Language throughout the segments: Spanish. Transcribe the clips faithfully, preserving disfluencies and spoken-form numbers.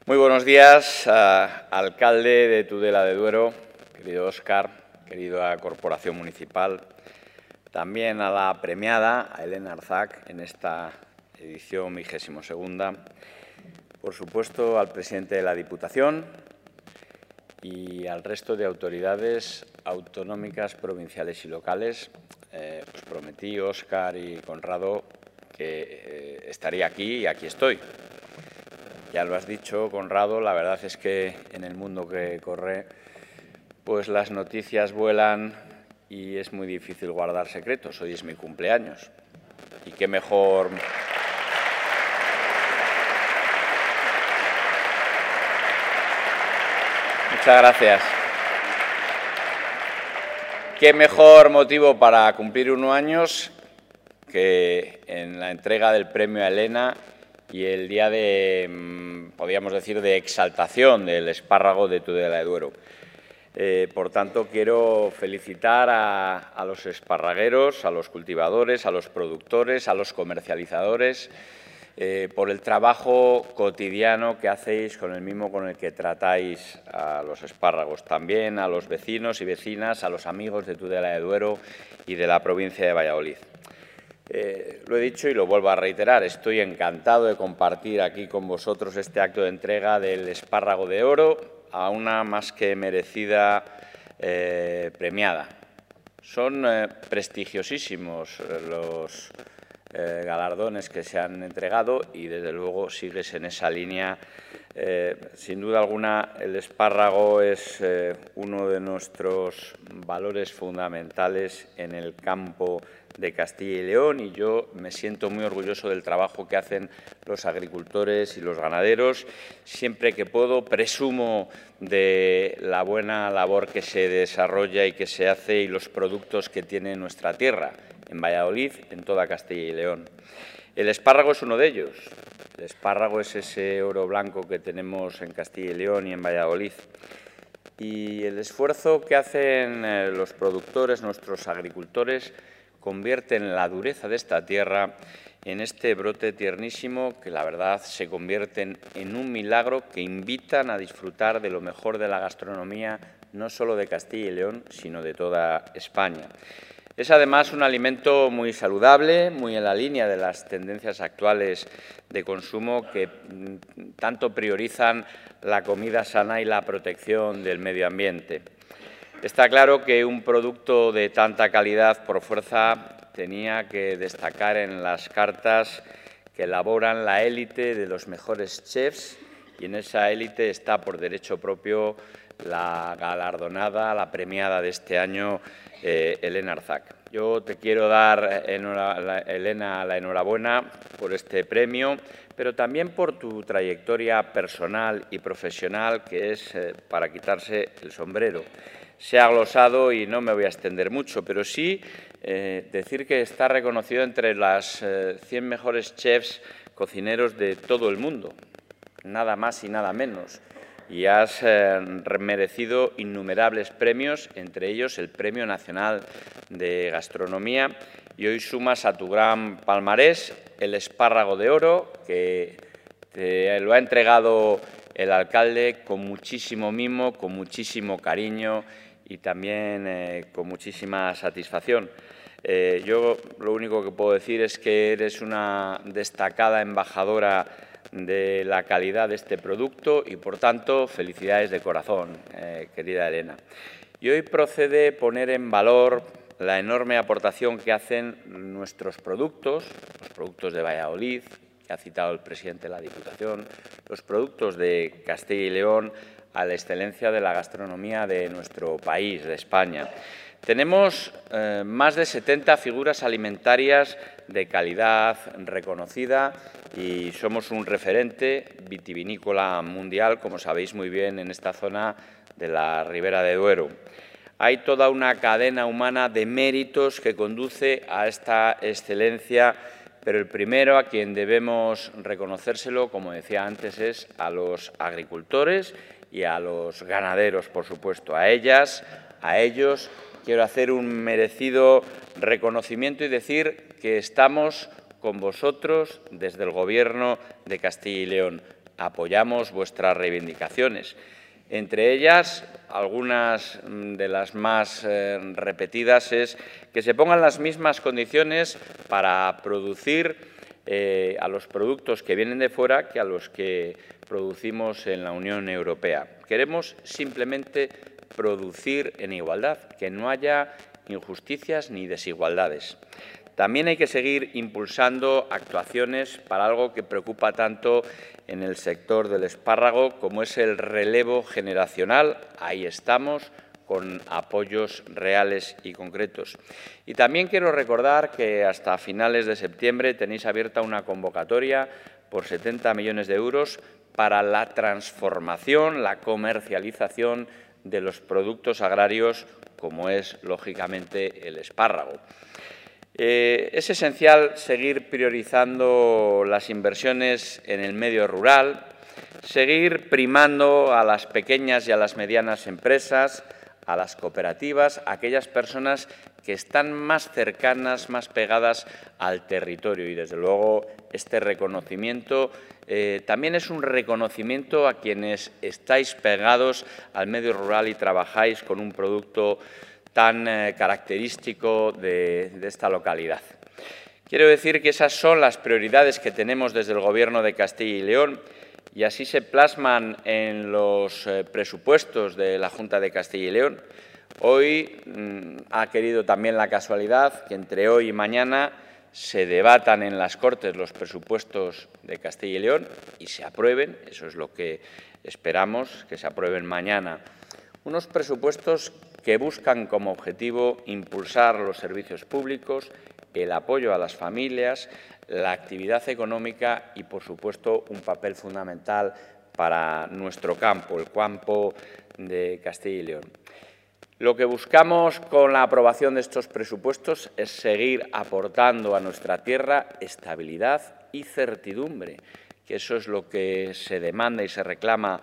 Muy buenos días, uh, alcalde de Tudela de Duero, querido Óscar, querida Corporación Municipal, también a la premiada, a Elena Arzac, en esta edición vigésimo segunda, por supuesto al presidente de la Diputación y al resto de autoridades autonómicas, provinciales y locales. Eh, os prometí, Óscar y Conrado, que eh, estaría aquí y aquí estoy. Ya lo has dicho, Conrado, la verdad es que en el mundo que corre, pues las noticias vuelan y es muy difícil guardar secretos. Hoy es mi cumpleaños. Y qué mejor... Muchas gracias. Qué mejor motivo para cumplir unos años que en la entrega del premio a Elena y el día de, podríamos decir, de exaltación del espárrago de Tudela de Duero. Eh, por tanto, quiero felicitar a, a los esparragueros, a los cultivadores, a los productores, a los comercializadores, eh, por el trabajo cotidiano que hacéis con el mismo con el que tratáis a los espárragos. También a los vecinos y vecinas, a los amigos de Tudela de Duero y de la provincia de Valladolid. Eh, lo he dicho y lo vuelvo a reiterar, estoy encantado de compartir aquí con vosotros este acto de entrega del espárrago de oro a una más que merecida eh, premiada. Son eh, prestigiosísimos los eh, galardones que se han entregado y, desde luego, sigues en esa línea. Eh, sin duda alguna, el espárrago es eh, uno de nuestros valores fundamentales en el campo de Castilla y León, y yo me siento muy orgulloso del trabajo que hacen los agricultores y los ganaderos. Siempre que puedo presumo de la buena labor que se desarrolla y que se hace y los productos que tiene nuestra tierra, en Valladolid, en toda Castilla y León. El espárrago es uno de ellos. El espárrago es ese oro blanco que tenemos en Castilla y León y en Valladolid. Y el esfuerzo que hacen eh, los productores, nuestros agricultores, convierten la dureza de esta tierra en este brote tiernísimo que, la verdad, se convierten en un milagro que invitan a disfrutar de lo mejor de la gastronomía, no solo de Castilla y León, sino de toda España. Es, además, un alimento muy saludable, muy en la línea de las tendencias actuales de consumo que tanto priorizan la comida sana y la protección del medio ambiente. Está claro que un producto de tanta calidad, por fuerza, tenía que destacar en las cartas que elaboran la élite de los mejores chefs, y en esa élite está, por derecho propio, la galardonada, la premiada de este año, eh, Elena Arzac. Yo te quiero dar, Elena, la enhorabuena por este premio, pero también por tu trayectoria personal y profesional, que es eh, para quitarse el sombrero. Se ha glosado y no me voy a extender mucho, pero sí eh, decir que está reconocido entre las eh, cien mejores chefs cocineros de todo el mundo, nada más y nada menos. Y has eh, merecido innumerables premios, entre ellos el Premio Nacional de Gastronomía, y hoy sumas a tu gran palmarés el espárrago de oro, que te lo ha entregado el alcalde con muchísimo mimo, con muchísimo cariño y también eh, con muchísima satisfacción. Eh, yo lo único que puedo decir es que eres una destacada embajadora de la calidad de este producto y, por tanto, felicidades de corazón, eh, querida Elena. Y hoy procede poner en valor la enorme aportación que hacen nuestros productos, los productos de Valladolid, que ha citado el presidente de la Diputación, los productos de Castilla y León, a la excelencia de la gastronomía de nuestro país, de España. Tenemos eh, más de setenta figuras alimentarias de calidad reconocida y somos un referente vitivinícola mundial, como sabéis muy bien, en esta zona de la Ribera de Duero. Hay toda una cadena humana de méritos que conduce a esta excelencia, pero el primero a quien debemos reconocérselo, como decía antes, es a los agricultores y a los ganaderos, por supuesto. A ellas, a ellos, quiero hacer un merecido reconocimiento y decir que estamos con vosotros desde el Gobierno de Castilla y León. apoyamos vuestras reivindicaciones. Entre ellas, algunas de las más eh, repetidas es que se pongan las mismas condiciones para producir eh, a los productos que vienen de fuera que a los que producimos en la Unión Europea. Queremos simplemente producir en igualdad, que no haya injusticias ni desigualdades. También hay que seguir impulsando actuaciones para algo que preocupa tanto en el sector del espárrago, como es el relevo generacional. Ahí estamos, con apoyos reales y concretos. Y también quiero recordar que hasta finales de septiembre tenéis abierta una convocatoria por setenta millones de euros para la transformación, la comercialización de los productos agrarios, como es, lógicamente, el espárrago. Eh, es esencial seguir priorizando las inversiones en el medio rural, seguir primando a las pequeñas y a las medianas empresas, a las cooperativas, a aquellas personas que están más cercanas, más pegadas al territorio. Y, desde luego, este reconocimiento eh, también es un reconocimiento a quienes estáis pegados al medio rural y trabajáis con un producto tan eh, característico de, de esta localidad. Quiero decir que esas son las prioridades que tenemos desde el Gobierno de Castilla y León, y así se plasman en los eh, presupuestos de la Junta de Castilla y León. Hoy mmm, ha querido también la casualidad que entre hoy y mañana se debatan en las Cortes los presupuestos de Castilla y León y se aprueben, eso es lo que esperamos, que se aprueben mañana, unos presupuestos que buscan como objetivo impulsar los servicios públicos, el apoyo a las familias, la actividad económica y, por supuesto, un papel fundamental para nuestro campo, el campo de Castilla y León. Lo que buscamos con la aprobación de estos presupuestos es seguir aportando a nuestra tierra estabilidad y certidumbre, que eso es lo que se demanda y se reclama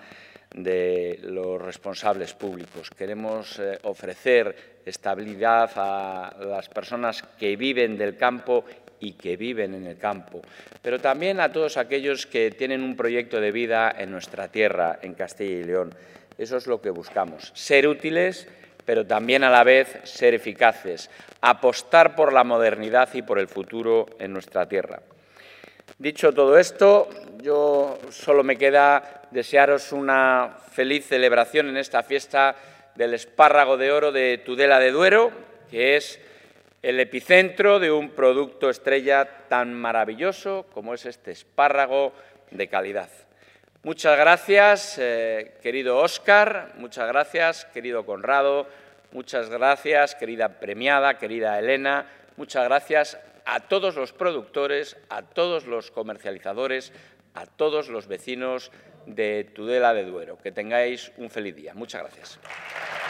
de los responsables públicos. Queremos eh, ofrecer estabilidad a las personas que viven del campo y que viven en el campo, pero también a todos aquellos que tienen un proyecto de vida en nuestra tierra, en Castilla y León. Eso es lo que buscamos, ser útiles, pero también a la vez ser eficaces, apostar por la modernidad y por el futuro en nuestra tierra. Dicho todo esto, yo solo me queda desearos una feliz celebración en esta fiesta del espárrago de oro de Tudela de Duero, que es el epicentro de un producto estrella tan maravilloso como es este espárrago de calidad. Muchas gracias, eh, querido Óscar, muchas gracias, querido Conrado, muchas gracias, querida premiada, querida Elena, muchas gracias a todos los productores, a todos los comercializadores, a todos los vecinos de Tudela de Duero. Que tengáis un feliz día. Muchas gracias.